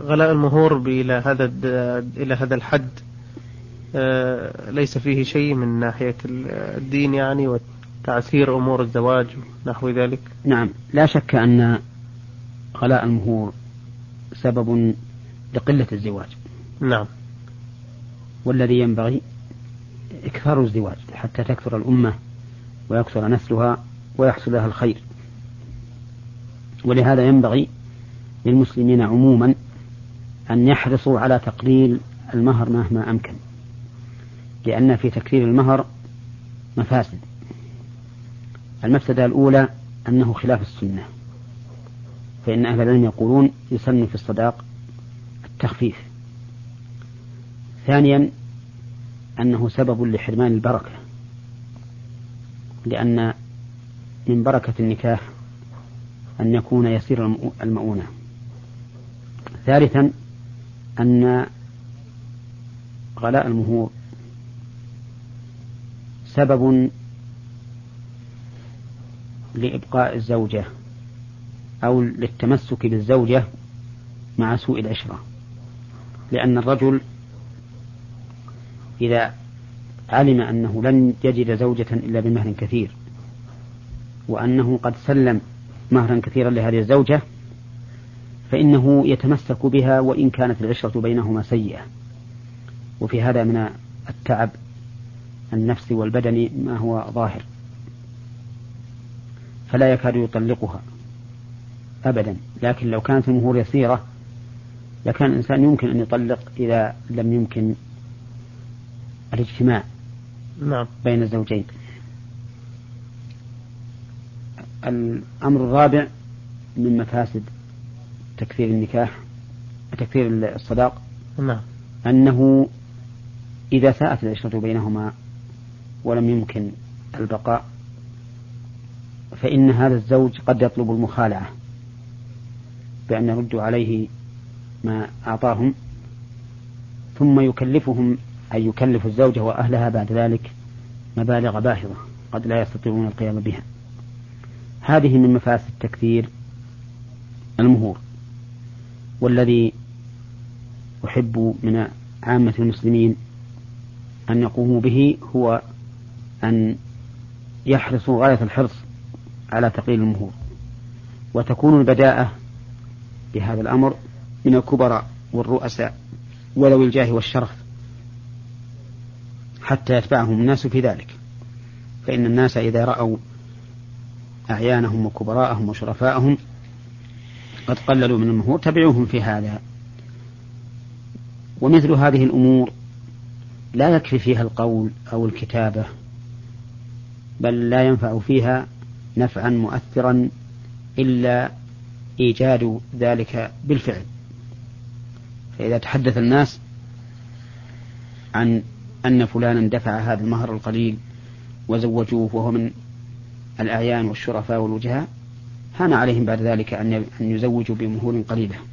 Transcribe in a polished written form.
غلاء المهور إلى هذا الحد ليس فيه شيء من ناحية الدين يعني وتعسير أمور الزواج نحو ذلك؟ نعم، لا شك أن غلاء المهور سبب لقلة الزواج. نعم. والذي ينبغي إكثار الزواج حتى تكثر الأمة ويكثر نسلها ويحصل لها الخير. ولهذا ينبغي للمسلمين عموما أن يحرصوا على تقليل المهر مهما أمكن، لأن في تكثير المهر مفاسد. المفسدة الأولى أنه خلاف السنة، فإن أهل العلم يقولون يسن في الصداق التخفيف. ثانيا أنه سبب لحرمان البركة، لأن من بركة النكاح أن يكون يسير المؤونة. ثالثا أن غلاء المهور سبب لإبقاء الزوجة أو للتمسك بالزوجة مع سوء العشرة، لأن الرجل إذا علم أنه لن يجد زوجة إلا بمهر كثير، وأنه قد سلم مهرا كثيرا لهذه الزوجة، فإنه يتمسك بها وإن كانت العشرة بينهما سيئة. وفي هذا من التعب النفسي والبدني ما هو ظاهر، فلا يكاد يطلقها أبدا. لكن لو كانت المهور يسيرة لكان الإنسان يمكن أن يطلق إذا لم يمكن الاجتماع بين الزوجين. الأمر الرابع من مفاسد تكثير النكاح تكثير الصداق أنه إذا ساءت العشرة بينهما ولم يمكن البقاء فإن هذا الزوج قد يطلب المخالعة بأن يردوا عليه ما أعطاهم، ثم يكلفهم أي يكلف الزوجة وأهلها بعد ذلك مبالغ باهظة قد لا يستطيعون القيام بها. هذه من مفاسد تكثير المهور. والذي أحب من عامة المسلمين أن يقوموا به هو أن يحرصوا غاية الحرص على تقليل المهور، وتكون البداءة بهذا الأمر من الكبراء والرؤساء وذوي الجاه والشرف حتى يتبعهم الناس في ذلك. فإن الناس إذا رأوا أعيانهم وكبراءهم وشرفاءهم قد قللوا من المهور تبعوهم في هذا. ومثل هذه الأمور لا يكفي فيها القول أو الكتابة، بل لا ينفع فيها نفعا مؤثرا إلا إيجاد ذلك بالفعل. فإذا تحدث الناس عن أن فلانا دفع هذا المهر القليل وزوجوه وهو من الأعيان والشرفاء والوجهاء، هان عليهم بعد ذلك أن يزوجوا بمهور قليلة.